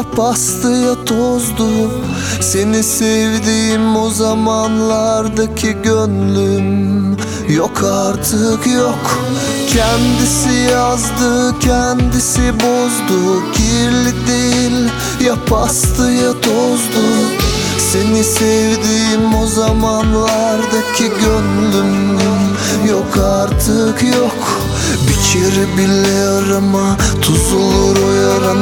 ya pastı ya tozdu. Seni sevdiğim o zamanlardaki gönlüm yok artık, yok. Kendisi yazdı, kendisi bozdu. Kirli değil ya pastı ya tozdu. Seni sevdiğim o zamanlardaki gönlüm yok artık, yok. Bir kere bile arama, tuz olur o yaran.